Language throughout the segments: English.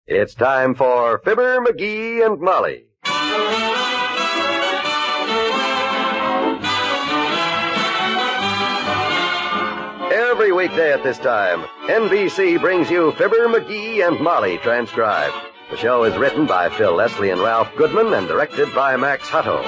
It's time for Fibber, McGee, and Molly. Every weekday at this time, NBC brings you Fibber, McGee, and Molly transcribed. The show is written by Phil Leslie and Ralph Goodman and directed by Max Hutto.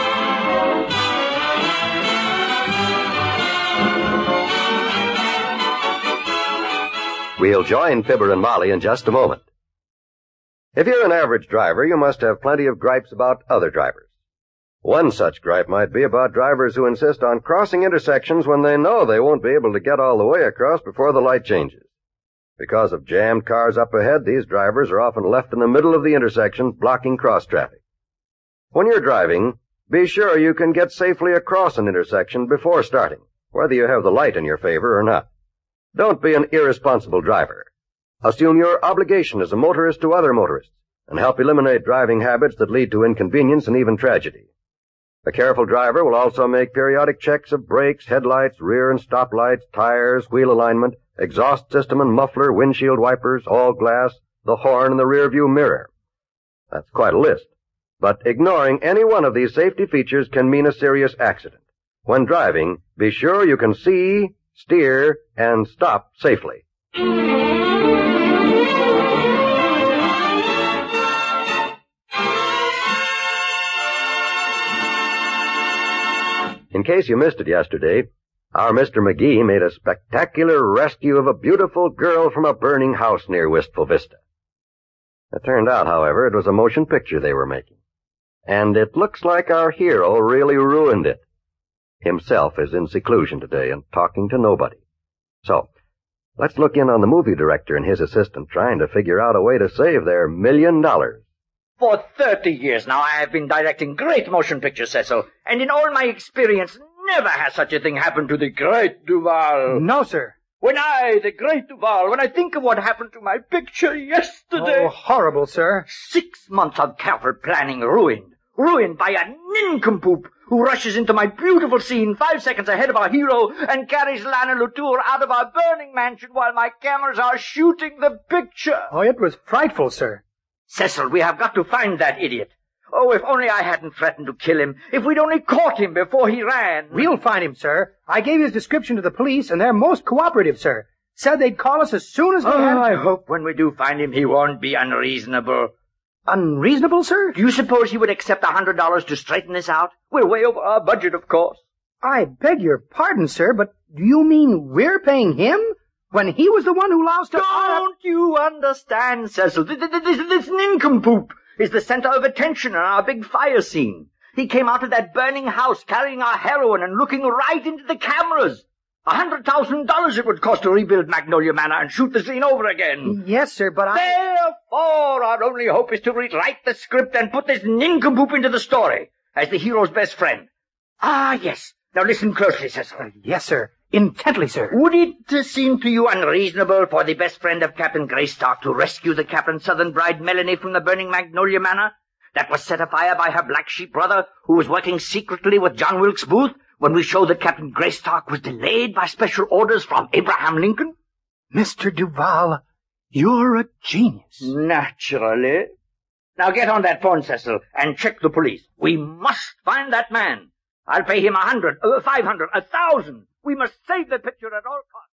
We'll join Fibber and Molly in just a moment. If you're an average driver, you must have plenty of gripes about other drivers. One such gripe might be about drivers who insist on crossing intersections when they know they won't be able to get all the way across before the light changes. Because of jammed cars up ahead, these drivers are often left in the middle of the intersection, blocking cross traffic. When you're driving, be sure you can get safely across an intersection before starting, whether you have the light in your favor or not. Don't be an irresponsible driver. Assume your obligation as a motorist to other motorists, and help eliminate driving habits that lead to inconvenience and even tragedy. A careful driver will also make periodic checks of brakes, headlights, rear and stop lights, tires, wheel alignment, exhaust system and muffler, windshield wipers, all glass, the horn, and the rear view mirror. That's quite a list. But ignoring any one of these safety features can mean a serious accident. When driving, be sure you can see, steer, and stop safely. In case you missed it yesterday, our Mr. McGee made a spectacular rescue of a beautiful girl from a burning house near Wistful Vista. It turned out, however, it was a motion picture they were making. And it looks like our hero really ruined it. Himself is in seclusion today and talking to nobody. So, let's look in on the movie director and his assistant trying to figure out a way to save their $1 million. For 30 years now I have been directing great motion pictures, Cecil, and in all my experience, never has such a thing happened to the great Duvall. No, sir. When the great Duvall, when I think of what happened to my picture yesterday... Oh, horrible, sir. 6 months of careful planning ruined. Ruined by a nincompoop who rushes into my beautiful scene 5 seconds ahead of our hero and carries Lana Lutour out of our burning mansion while my cameras are shooting the picture. Oh, it was frightful, sir. Cecil, we have got to find that idiot. Oh, if only I hadn't threatened to kill him. If we'd only caught him before he ran. We'll find him, sir. I gave his description to the police, and they're most cooperative, sir. Said they'd call us as soon as they had... I hope when we do find him, he won't be unreasonable. Unreasonable, sir? Do you suppose he would accept $100 to straighten this out? We're way over our budget, of course. I beg your pardon, sir, but do you mean we're paying him? When he was the one who lost us... Don't you understand, Cecil? This nincompoop is the center of attention in our big fire scene. He came out of that burning house carrying our heroine and looking right into the cameras. $100,000 it would cost to rebuild Magnolia Manor and shoot the scene over again. Yes, sir, but Therefore, our only hope is to rewrite the script and put this nincompoop into the story as the hero's best friend. Ah, yes. Now listen closely, Cecil. Yes, sir. Intently, sir. Would it seem to you unreasonable for the best friend of Captain Greystock to rescue the Captain's southern bride, Melanie, from the burning Magnolia Manor that was set afire by her black sheep brother, who was working secretly with John Wilkes Booth, when we showed that Captain Greystock was delayed by special orders from Abraham Lincoln? Mr. Duvall, you're a genius. Naturally. Now get on that phone, Cecil, and check the police. We must find that man. I'll pay him 100, 500, 1,000. We must save the picture at all costs.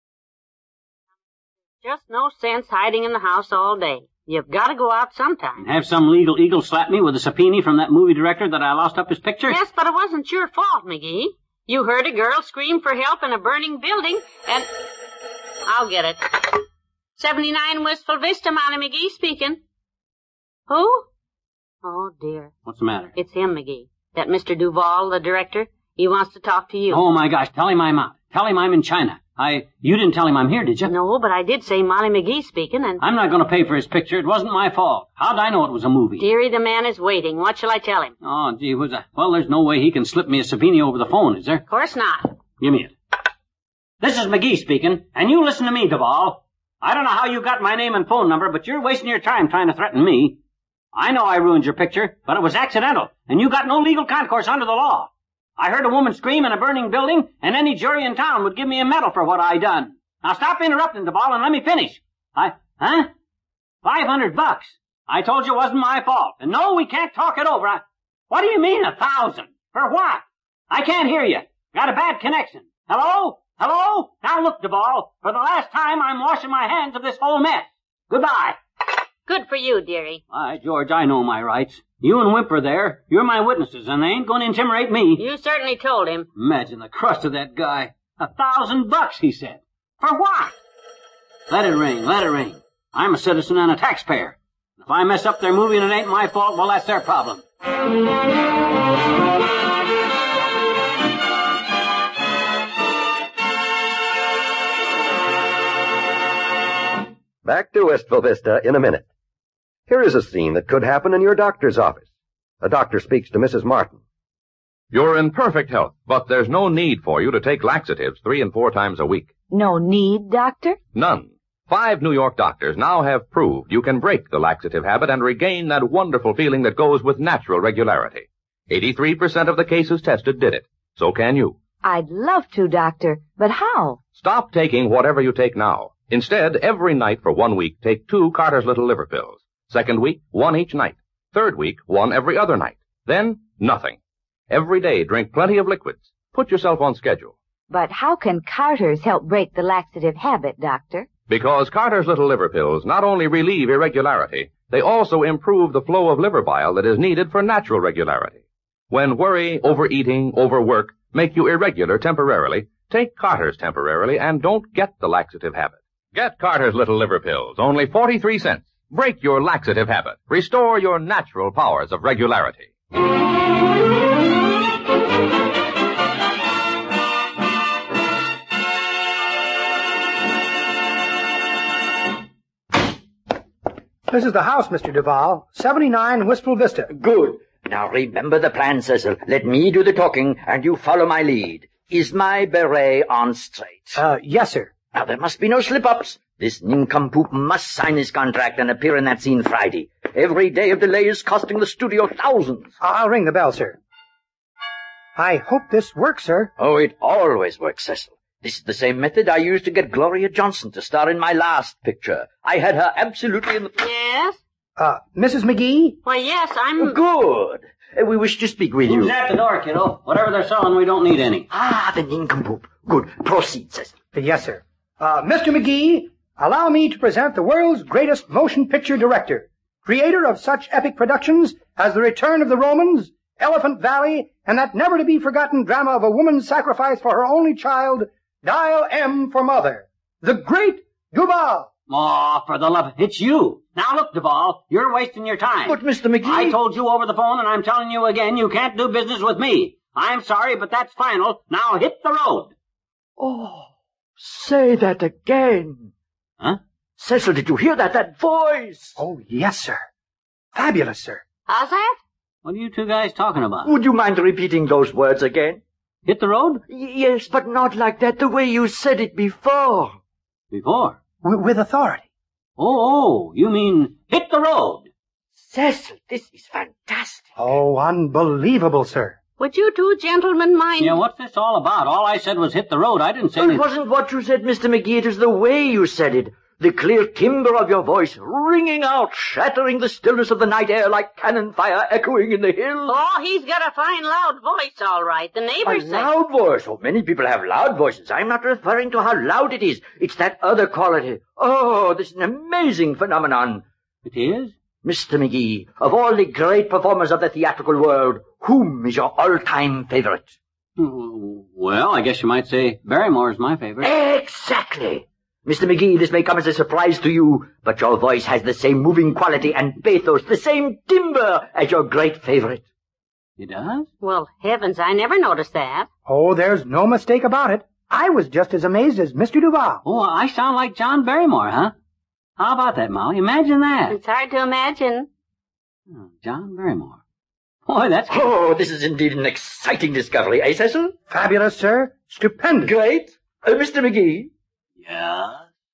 Just no sense hiding in the house all day. You've got to go out sometime. Have some legal eagle slap me with a subpoena from that movie director that I lost up his picture? Yes, but it wasn't your fault, McGee. You heard a girl scream for help in a burning building, and... I'll get it. 79 Wistful Vista, Molly McGee speaking. Who? Oh, dear. What's the matter? It's him, McGee. That Mr. Duvall, the director. He wants to talk to you. Oh, my gosh. Tell him I'm out. Tell him I'm in China. You didn't tell him I'm here, did you? No, but I did say Molly McGee speaking, and... I'm not going to pay for his picture. It wasn't my fault. How'd I know it was a movie? Dearie, the man is waiting. What shall I tell him? Oh, gee whiz. Well, there's no way he can slip me a subpoena over the phone, is there? Of course not. Give me it. This is McGee speaking, and you listen to me, Duvall. I don't know how you got my name and phone number, but you're wasting your time trying to threaten me. I know I ruined your picture, but it was accidental, and you got no legal concourse under the law. I heard a woman scream in a burning building, and any jury in town would give me a medal for what I done. Now stop interrupting, Duvall, and let me finish. What $500. I told you it wasn't my fault. And no, we can't talk it over. What do you mean 1,000? For what? I can't hear you. Got a bad connection. Hello? Hello? Now look, Duval. For the last time, I'm washing my hands of this whole mess. Goodbye. Good for you, dearie. Why, George, I know my rights. You and Wimper there, you're my witnesses, and they ain't going to intimidate me. You certainly told him. Imagine the crust of that guy. $1,000, he said. For what? Let it ring, let it ring. I'm a citizen and a taxpayer. If I mess up their movie and it ain't my fault, well, that's their problem. Back to Wistful Vista in a minute. Here is a scene that could happen in your doctor's office. A doctor speaks to Mrs. Martin. You're in perfect health, but there's no need for you to take laxatives 3 and 4 times a week. No need, Doctor? None. 5 New York doctors now have proved you can break the laxative habit and regain that wonderful feeling that goes with natural regularity. 83% of the cases tested did it. So can you. I'd love to, Doctor, but how? Stop taking whatever you take now. Instead, every night for 1 week, take 2 Carter's Little Liver Pills. Second week, 1 each night. Third week, 1 every other night. Then, nothing. Every day, drink plenty of liquids. Put yourself on schedule. But how can Carter's help break the laxative habit, Doctor? Because Carter's Little Liver Pills not only relieve irregularity, they also improve the flow of liver bile that is needed for natural regularity. When worry, overeating, overwork make you irregular temporarily, take Carter's temporarily and don't get the laxative habit. Get Carter's Little Liver Pills, only 43 cents. Break your laxative habit. Restore your natural powers of regularity. This is the house, Mr. Duval. 79 Wistful Vista. Good. Now remember the plan, Cecil. Let me do the talking, and you follow my lead. Is my beret on straight? Yes, sir. Now there must be no slip-ups. This nincompoop must sign his contract and appear in that scene Friday. Every day of delay is costing the studio thousands. I'll ring the bell, sir. I hope this works, sir. Oh, it always works, Cecil. This is the same method I used to get Gloria Johnson to star in my last picture. I had her absolutely in the... Yes? Mrs. McGee? Why, yes, I'm... Good. We wish to speak with you. Who's at the door, kiddo? Whatever they're selling, we don't need any. Ah, the nincompoop. Good. Proceed, Cecil. Yes, sir. Mr. McGee, allow me to present the world's greatest motion picture director, creator of such epic productions as The Return of the Romans, Elephant Valley, and that never-to-be-forgotten drama of a woman's sacrifice for her only child, Dial M for Mother, the great Duval. Oh, for the love of... It's you. Now look, Duval, you're wasting your time. But, Mr. McGee... I told you over the phone, and I'm telling you again, you can't do business with me. I'm sorry, but that's final. Now hit the road. Oh, say that again. Huh? Cecil, did you hear that? That voice. Oh, yes, sir. Fabulous, sir. How's that? What are you two guys talking about? Would you mind repeating those words again? Hit the road? Yes, but not like that, the way you said it before. Before? With authority. Oh, you mean hit the road. Cecil, this is fantastic. Oh, unbelievable, sir. Would you two gentlemen mind... Yeah, what's this all about? All I said was hit the road. I didn't say It anything. wasn't what you said, Mr. McGee. It was the way you said it. The clear timbre of your voice ringing out, shattering the stillness of the night air like cannon fire echoing in the hills. Oh, he's got a fine loud voice, all right. The A neighbors say... loud voice. Oh, many people have loud voices. I'm not referring to how loud it is. It's that other quality. Oh, this is an amazing phenomenon. It is? Mr. McGee, of all the great performers of the theatrical world, whom is your all-time favorite? Well, I guess you might say Barrymore's my favorite. Exactly. Mr. McGee, this may come as a surprise to you, but your voice has the same moving quality and pathos, the same timbre as your great favorite. It does? Well, heavens, I never noticed that. Oh, there's no mistake about it. I was just as amazed as Mr. Duval. Oh, I sound like John Barrymore, huh? How about that, Molly? Imagine that. It's hard to imagine. Oh, John Barrymore. Boy, that's... Oh, this is indeed an exciting discovery, eh, Cecil? Fabulous, sir. Stupendous. Great. Mr. McGee, Yeah?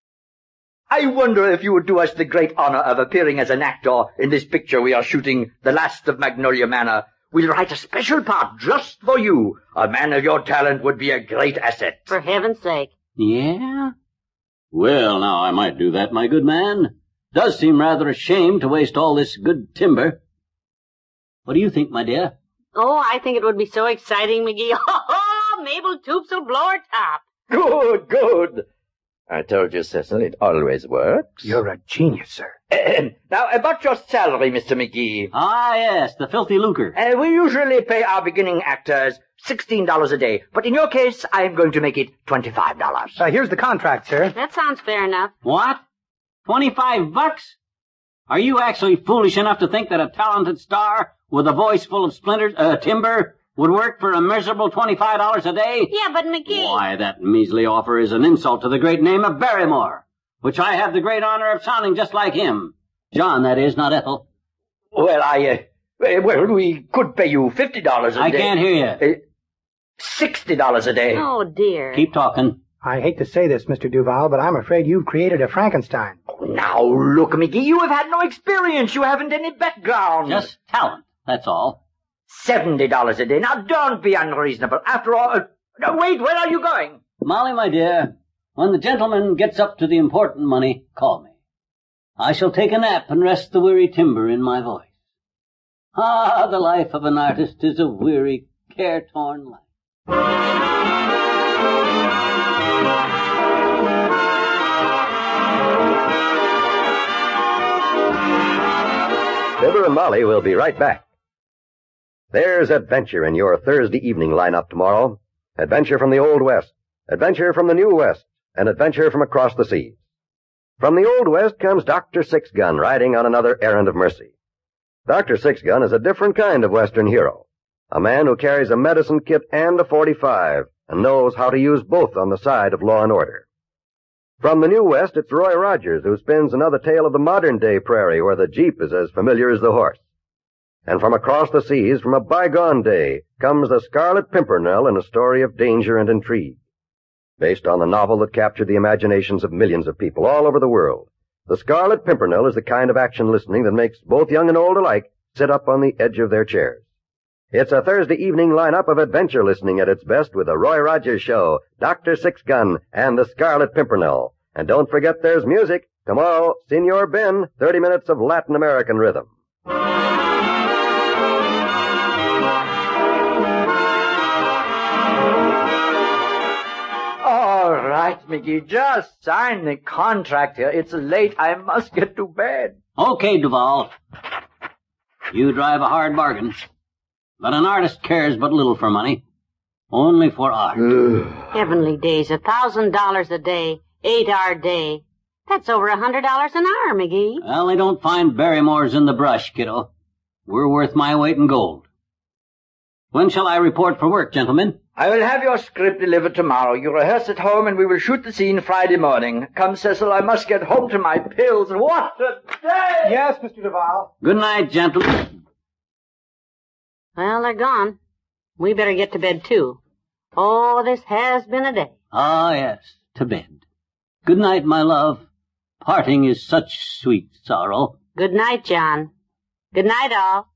I wonder if you would do us the great honor of appearing as an actor in this picture we are shooting, The Last of Magnolia Manor. We'll write a special part just for you. A man of your talent would be a great asset. For heaven's sake. Yeah? Well, now, I might do that, my good man. Does seem rather a shame to waste all this good timber. What do you think, my dear? Oh, I think it would be so exciting, McGee. Oh, Mabel Toops will blow her top. Good, good. I told you, Cecil, it always works. You're a genius, sir. Now, about your salary, Mr. McGee. Ah, yes, the filthy lucre. We usually pay our beginning actors $16 a day, but in your case, I am going to make it $25. Here's the contract, sir. That sounds fair enough. What? $25? Are you actually foolish enough to think that a talented star with a voice full of timber would work for a miserable $25 a day? Yeah, but McGee... Why, that measly offer is an insult to the great name of Barrymore, which I have the great honor of sounding just like him. John, that is, not Ethel. Well, we could pay you $50 a day. I can't hear you. $60 a day. Oh, dear. Keep talking. I hate to say this, Mr. Duval, but I'm afraid you've created a Frankenstein. Now, look, McGee, you have had no experience. You haven't any background. Just talent, that's all. $70 a day. Now, don't be unreasonable. After all... wait, where are you going? Molly, my dear, when the gentleman gets up to the important money, call me. I shall take a nap and rest the weary timber in my voice. Ah, the life of an artist is a weary, care-torn life. Fibber and Molly will be right back. There's adventure in your Thursday evening lineup tomorrow. Adventure from the Old West, adventure from the New West, and adventure from across the seas. From the Old West comes Dr. Six Gun riding on another errand of mercy. Dr. Six Gun is a different kind of Western hero, a man who carries a medicine kit and a .45 and knows how to use both on the side of law and order. From the New West, it's Roy Rogers who spins another tale of the modern-day prairie where the Jeep is as familiar as the horse. And from across the seas, from a bygone day, comes the Scarlet Pimpernel in a story of danger and intrigue. Based on the novel that captured the imaginations of millions of people all over the world, The Scarlet Pimpernel is the kind of action listening that makes both young and old alike sit up on the edge of their chairs. It's a Thursday evening lineup of adventure listening at its best with the Roy Rogers Show, Dr. Six Gun, and The Scarlet Pimpernel. And don't forget there's music. Tomorrow, Senor Ben, 30 minutes of Latin American rhythm. All right, McGee, just sign the contract here. It's late. I must get to bed. Okay, Duval. You drive a hard bargain. But an artist cares but little for money. Only for art. Heavenly days, $1,000 a day, 8-hour day. That's over $100 an hour, McGee. Well, they don't find Barrymores in the brush, kiddo. We're worth my weight in gold. When shall I report for work, gentlemen? I will have your script delivered tomorrow. You rehearse at home and we will shoot the scene Friday morning. Come, Cecil, I must get home to my pills. What a day! Yes, Mr. Duval. Good night, gentlemen. Well, they're gone. We better get to bed, too. Oh, this has been a day. Ah, yes, to bed. Good night, my love. Parting is such sweet sorrow. Good night, John. Good night, all.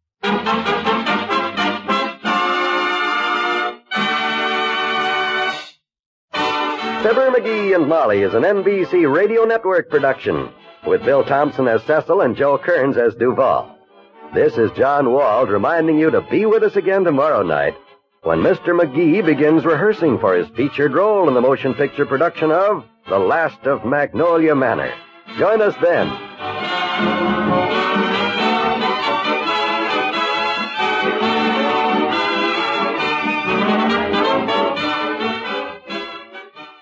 Fibber, McGee, and Molly is an NBC Radio Network production, with Bill Thompson as Cecil and Joe Kearns as Duval. This is John Wald reminding you to be with us again tomorrow night when Mr. McGee begins rehearsing for his featured role in the motion picture production of The Last of Magnolia Manor. Join us then.